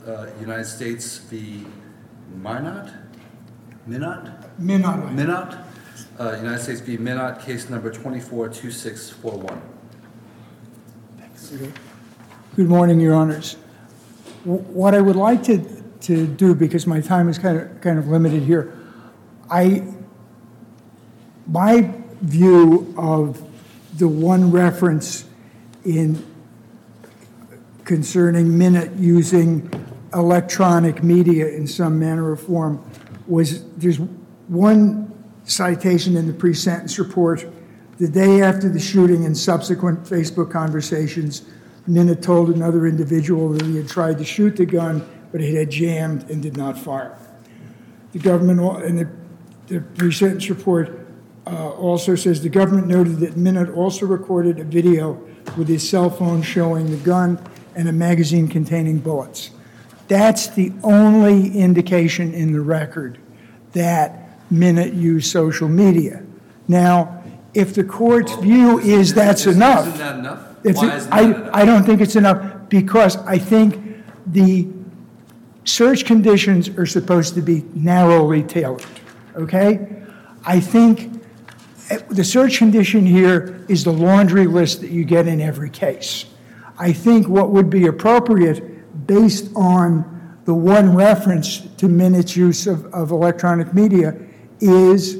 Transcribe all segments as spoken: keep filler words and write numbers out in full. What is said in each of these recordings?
Uh, United States v. Minot? Minot? Minot. Minot? Uh, United States v. Minot, case number twenty-four two six four one. Okay. Good morning, Your Honors. W- What I would like to, to do, because my time is kind of, kind of limited here, I, my view of the one reference in concerning Minot using electronic media in some manner or form was there's one citation in the pre-sentence report. The day after the shooting and subsequent Facebook conversations, Minot told another individual that he had tried to shoot the gun, but it had jammed and did not fire. The government, and the, the pre-sentence report uh, also says the government noted that Minot also recorded a video with his cell phone showing the gun and a magazine containing bullets. That's the only indication in the record that Minot used social media. Now, if the court's Well, view isn't- is that's isn't- enough. Isn't that enough? It's Why a- isn't I, that enough? I don't think it's enough because I think the search conditions are supposed to be narrowly tailored, okay? I think eh, the search condition here is the laundry list that you get in every case. I think what would be appropriate based on the one reference to Minot's use of, of electronic media is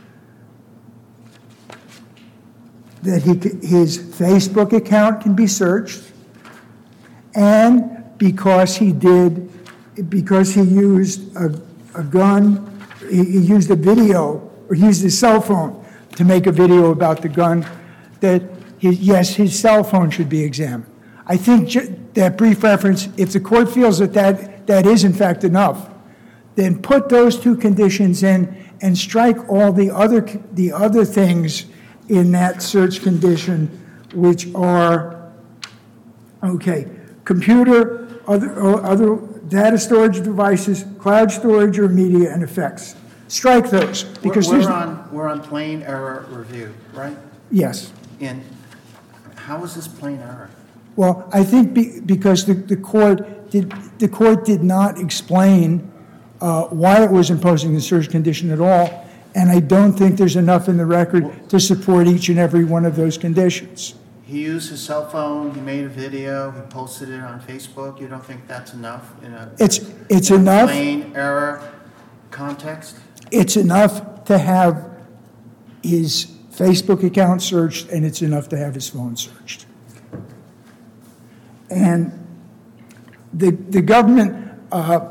that he, his Facebook account can be searched, and because he did, because he used a, a gun, he, he used a video, or used his cell phone to make a video about the gun, that his, yes, his cell phone should be examined. I think ju- that brief reference, if the court feels that, that that is in fact enough, then put those two conditions in and strike all the other the other things in that search condition, which are, okay, computer, other, or other data storage devices, cloud storage or media and effects. Strike those, because We're, there's, we're on, we're on plain error review, right? yes. And how is this plain error? Well, I think be, because the, the court did, the court did not explain uh, why it was imposing the search condition at all, and I don't think there's enough in the record to support each and every one of those conditions. He used his cell phone, he made a video, he posted it on Facebook. You don't think that's enough in a, It's, it's in a enough, plain error context? it's enough to have his Facebook account searched, and it's enough to have his phone searched. And the, the government, uh,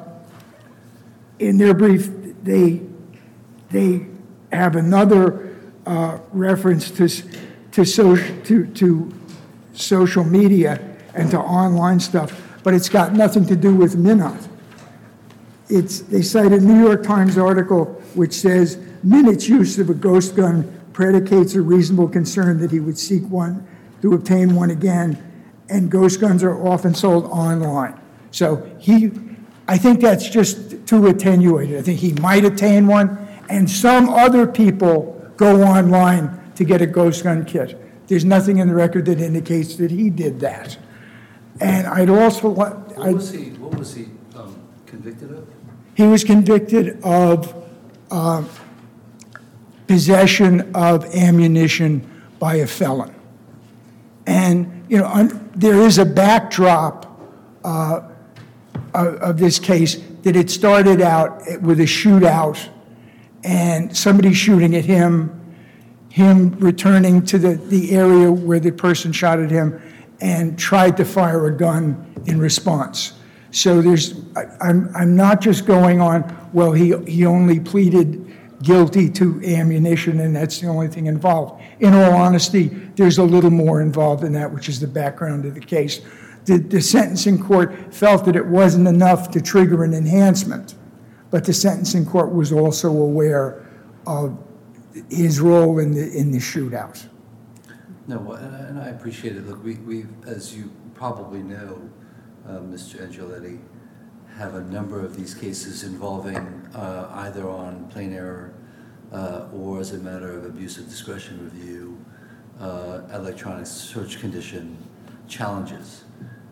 in their brief, they, they have another uh, reference to, to, social, to, to social media and to online stuff, but it's got nothing to do with Minot. It's, they cite a New York Times article which says Minot's use of a ghost gun predicates a reasonable concern that he would seek one to obtain one again, and ghost guns are often sold online. So he, I think that's just too attenuated. I think he might attain one, and some other people go online to get a ghost gun kit. There's nothing in the record that indicates that he did that. And I'd also want, What was he, what was he um, convicted of? he was convicted of uh, possession of ammunition by a felon. And, you know, un, there is a backdrop uh, of, of this case that it started out with a shootout and somebody shooting at him, him returning to the, the area where the person shot at him and tried to fire a gun in response. So there's, I, I'm, I'm not just going on, well, he, he only pleaded guilty to ammunition and that's the only thing involved. In all honesty, there's a little more involved in that, which is the background of the case. The, the sentencing court felt that it wasn't enough to trigger an enhancement, but the sentencing court was also aware of his role in the, in the shootout. No, well, and I, and I appreciate it. Look, we, we, as you probably know, uh, Mister Angeletti, have a number of these cases involving uh, either on plain error uh, or as a matter of abuse of discretion review, uh, electronic search condition challenges.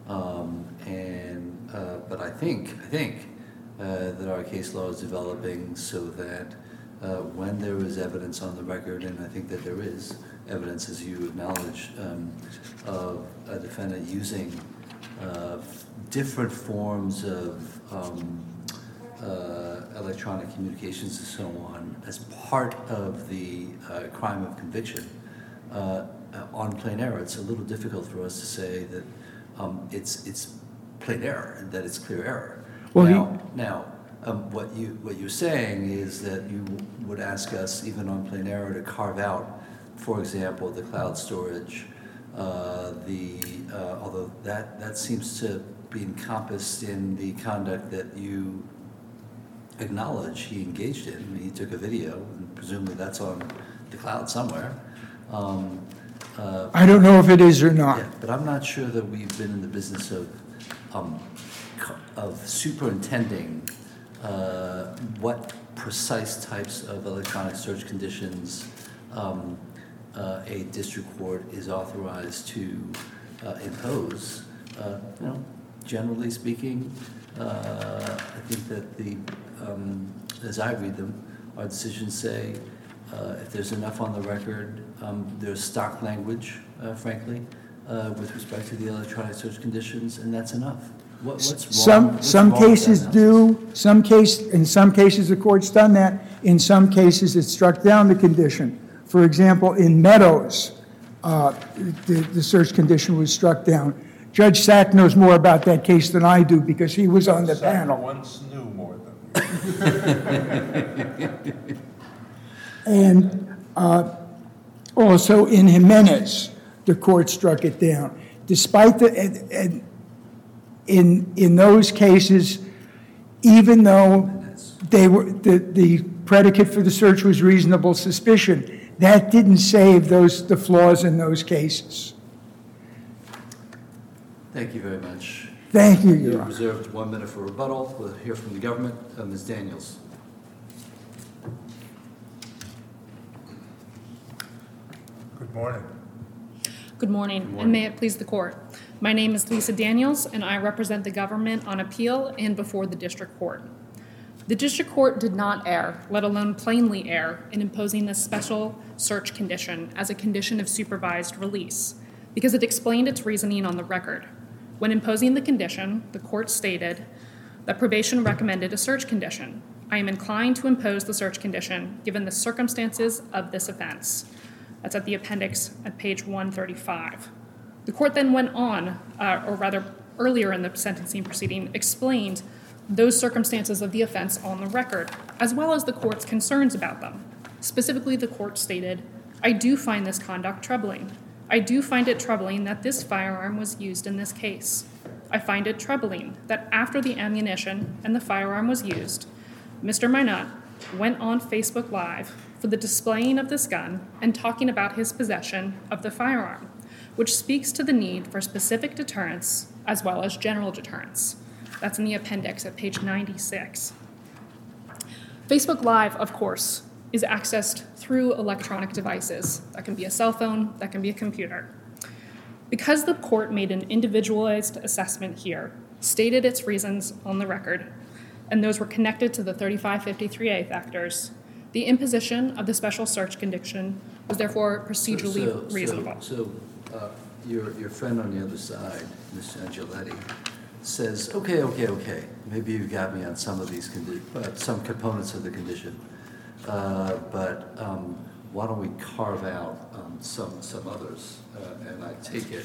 Um, and, uh, but I think, I think uh, that our case law is developing so that uh, when there is evidence on the record, and I think that there is evidence, as you acknowledge, um, of a defendant using uh, different forms of um, uh, electronic communications and so on as part of the uh, crime of conviction, uh, on plain error, it's a little difficult for us to say that um, it's it's plain error and that it's clear error. Well, now, he- now um, what you what you're saying is that you would ask us, even on plain error, to carve out, for example, the cloud storage. Uh, the uh, although that that seems to be encompassed in the conduct that you acknowledge he engaged in. I mean, he took a video, and presumably that's on the cloud somewhere. Um, uh, I don't know if it is or not. yeah, but I'm not sure that we've been in the business of um, co- of superintending uh, what precise types of electronic search conditions um, uh, a district court is authorized to uh, impose. Uh, you know, generally speaking, uh, I think that the um, as I read them, our decisions say uh, if there's enough on the record, um, there's stock language, uh, frankly, uh, with respect to the electronic search conditions, and that's enough. What, what's wrong? Some, what's some wrong with that cases analysis? do, some case, in some cases, the court's done that. In some cases, it struck down the condition. For example, in Meadows, uh, the, the search condition was struck down. Judge Sack knows more about that case than I do because he was on the Sack panel. once knew more than And uh, also in Jimenez, the court struck it down. Despite the, and, and in, in those cases, even though they were, the, the predicate for the search was reasonable suspicion, that didn't save those, the flaws in those cases. Thank you very much. Thank you, You Your Honor. reserved one minute for rebuttal. We'll hear from the government. Uh, Miz Daniels. Good morning. Good morning, and may it please the court. My name is Lisa Daniels, and I represent the government on appeal and before the district court. The district court did not err, let alone plainly err, in imposing this special search condition as a condition of supervised release, because it explained its reasoning on the record. When imposing the condition, the court stated that probation recommended a search condition. I am inclined to impose the search condition given the circumstances of this offense. That's at the appendix at page one thirty-five. The court then went on, uh, or rather earlier in the sentencing proceeding, explained those circumstances of the offense on the record, as well as the court's concerns about them. Specifically, the court stated, I do find this conduct troubling. I do find it troubling that this firearm was used in this case. I find it troubling that after the ammunition and the firearm was used, Mister Minot went on Facebook Live for the displaying of this gun and talking about his possession of the firearm, which speaks to the need for specific deterrence as well as general deterrence. That's in the appendix at page ninety-six. Facebook Live, of course, is accessed through electronic devices. That can be a cell phone, that can be a computer. Because the court made an individualized assessment here, stated its reasons on the record, and those were connected to the thirty-five fifty-three A factors, the imposition of the special search condition was therefore procedurally So- so- reasonable. So, uh, your, your friend on the other side, Miz Angeletti, says, okay, okay, okay, maybe you got me on some of these, condi- uh, some components of the condition, uh, but um, why don't we carve out um, some, some others? Uh, And I take it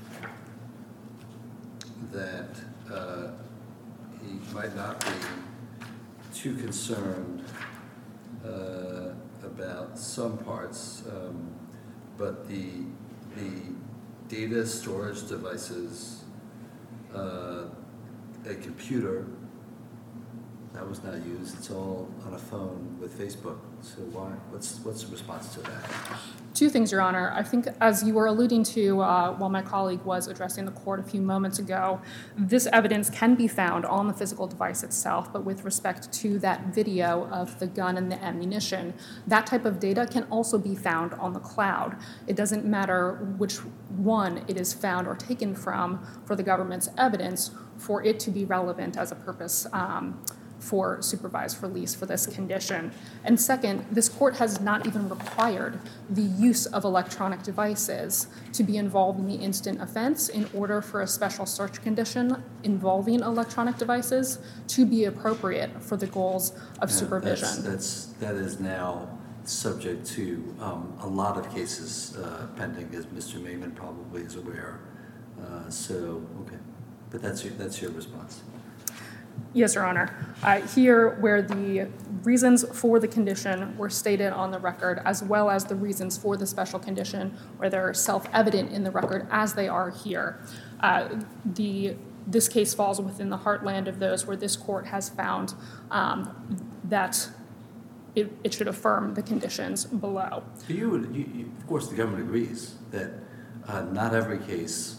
that uh, he might not be too concerned uh, about some parts, um, but the, the data storage devices, uh, a computer, That was not used. It's all on a phone with Facebook. So why, what's, what's the response to that? Two things, Your Honor. I think, as you were alluding to uh, while my colleague was addressing the court a few moments ago, this evidence can be found on the physical device itself, but with respect to that video of the gun and the ammunition, that type of data can also be found on the cloud. It doesn't matter which one it is found or taken from for the government's evidence for it to be relevant as a purpose um, for supervised release for this condition. And second, this court has not even required the use of electronic devices to be involved in the instant offense in order for a special search condition involving electronic devices to be appropriate for the goals of Yeah, supervision. That's, that's, that is now subject to um, a lot of cases uh, pending, as Mister Mayman probably is aware. Uh, So, okay, but that's your, that's your response. Yes, Your Honor. Uh, here, where the reasons for the condition were stated on the record, as well as the reasons for the special condition, where they're self-evident in the record as they are here, uh, the this case falls within the heartland of those where this court has found um, that it, it should affirm the conditions below. So you would, you, you, of course, the government agrees that uh, not every case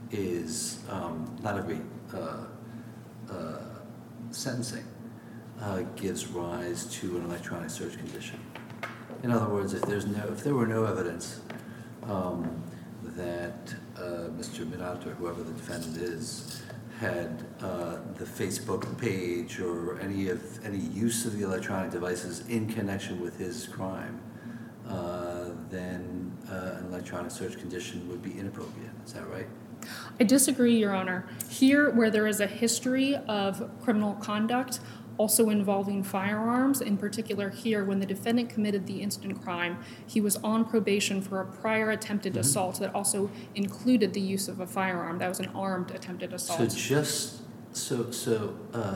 is, um, not every uh, uh, sentencing uh, gives rise to an electronic search condition. In other words, if there's no, if there were no evidence um, that uh, Mister Minato, whoever the defendant is, had uh, the Facebook page or any of any use of the electronic devices in connection with his crime, uh, then uh, an electronic search condition would be inappropriate. Is that right? I disagree, Your Honor. Here, where there is a history of criminal conduct also involving firearms, in particular here, when the defendant committed the instant crime, he was on probation for a prior attempted mm-hmm. assault that also included the use of a firearm. That was an armed attempted assault. So just, so, so, uh,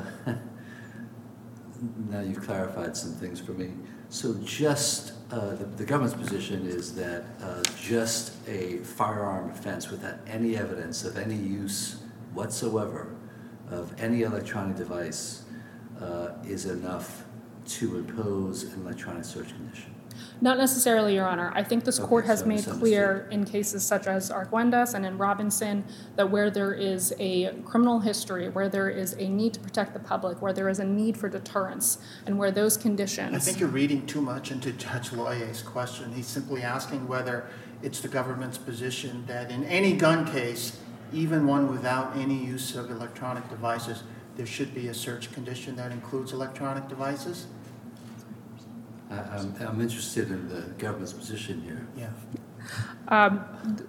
now you've clarified some things for me. So just, uh, the, the government's position is that uh, just a firearm offense without any evidence of any use whatsoever of any electronic device uh, is enough to impose an electronic search condition? Not necessarily, Your Honor. I think this Okay, court has so made clear in cases such as Arguendas and in Robinson that where there is a criminal history, where there is a need to protect the public, where there is a need for deterrence, and where those conditions... I think you're reading too much into Judge Loyer's question. He's simply asking whether it's the government's position that in any gun case, even one without any use of electronic devices, there should be a search condition that includes electronic devices? I, I'm, I'm interested in the government's position here. Yeah. Um, th-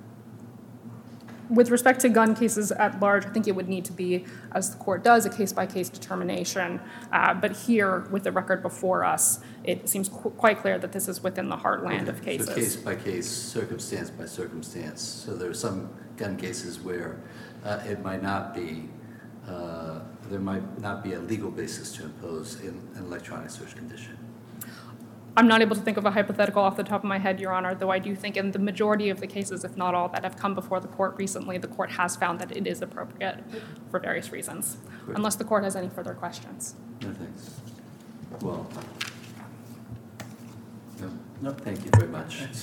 with respect to gun cases at large, I think it would need to be, as the court does, a case-by-case determination. Uh, but here, with the record before us, it seems qu- quite clear that this is within the heartland Okay. of cases. So case by case, circumstance by circumstance. So there are some gun cases where uh, it might not be, uh, there might not be a legal basis to impose an, an electronic search condition. I'm not able to think of a hypothetical off the top of my head, Your Honor, though I do think in the majority of the cases, if not all, that have come before the court recently, the court has found that it is appropriate for various reasons. Great. Unless the court has any further questions. No, thanks. Well, no, No. thank you very much. Thanks.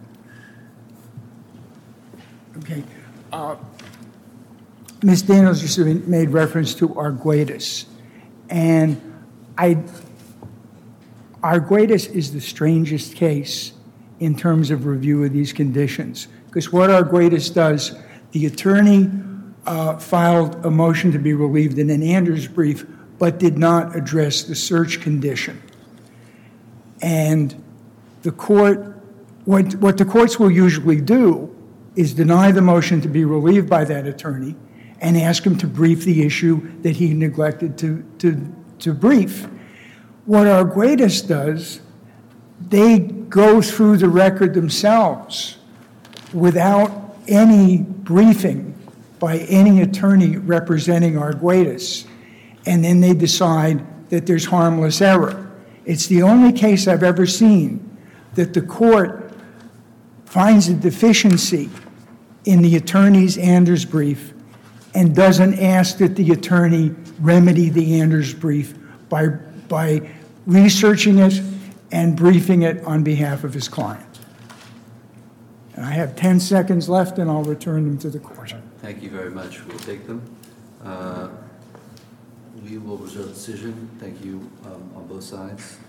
Okay. Uh, Miz Daniels, you sort of made reference to Arguedas. And I, Arguedas is the strangest case in terms of review of these conditions. Because what Arguedas does, the attorney uh, filed a motion to be relieved in an Anders brief, but did not address the search condition. And the court, what, what the courts will usually do is deny the motion to be relieved by that attorney and ask him to brief the issue that he neglected to, to, to brief. What Arguedas does, they go through the record themselves without any briefing by any attorney representing Arguedas, and then they decide that there's harmless error. It's the only case I've ever seen that the court finds a deficiency in the attorney's Anders brief and doesn't ask that the attorney remedy the Anders brief by, by researching it and briefing it on behalf of his client. And I have ten seconds left, and I'll return them to the court. Thank you very much. We'll take them. Uh, We will reserve decision. Thank you um, on both sides.